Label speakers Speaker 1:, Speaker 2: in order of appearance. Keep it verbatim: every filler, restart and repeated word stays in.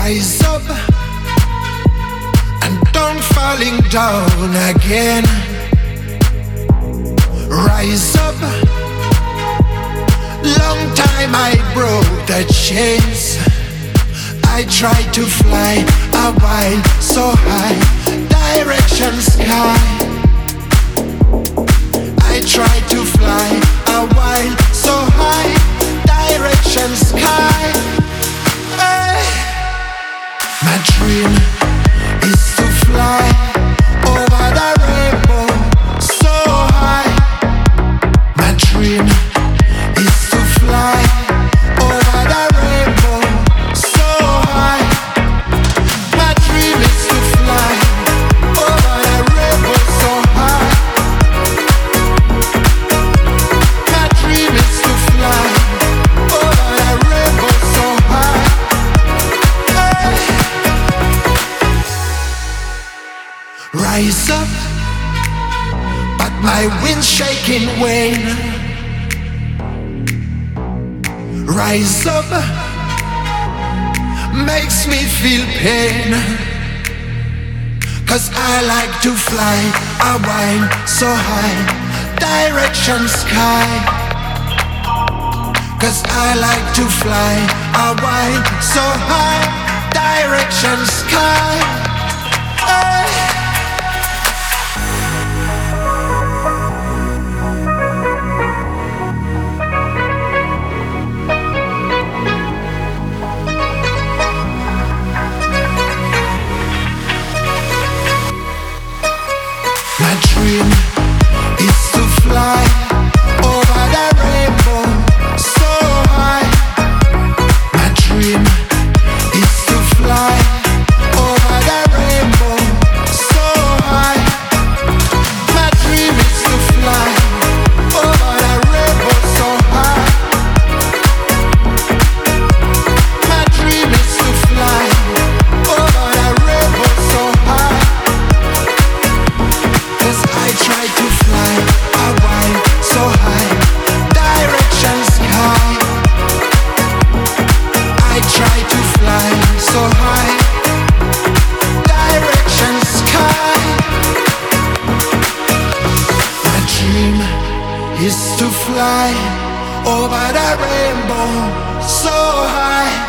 Speaker 1: Rise up and don't falling down again. Rise up. Long time I broke the chains. I tried to fly a while so high, direction sky. I tried to fly a while so high, direction sky. Hey. My dream is to fly over the rainbow so high. My dream is to fly over the rainbow so high. My dream is to fly over the rainbow so high. My dream is to fly over the rainbow so high. Hey. Rise up, but my wind's shaking wane. Rise up makes me feel pain, 'cause I like to fly a while so high, direction sky. 'Cause I like to fly a while so high, direction sky. Hey. My dream is to fly over the rainbow so high. My dream is to fly over the rainbow so high. My dream is to fly over the rainbow so high. My dream is to fly over the rainbow so high. 'Cause I try to fly a while so high, direction sky. I try to fly so high, direction sky. My dream is to fly over the rainbow so high.